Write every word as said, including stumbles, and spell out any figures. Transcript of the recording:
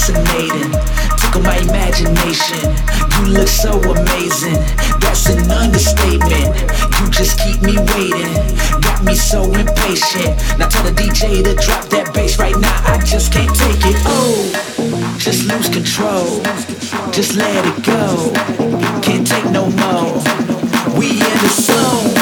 fascinating, tickle my imagination. You look so amazing, that's an understatement. You just keep me waiting, got me so impatient. Now tell the D J to drop that bass right now, I just can't take it. Oh, just lose control, just let it go. Can't take no more, we in the zone.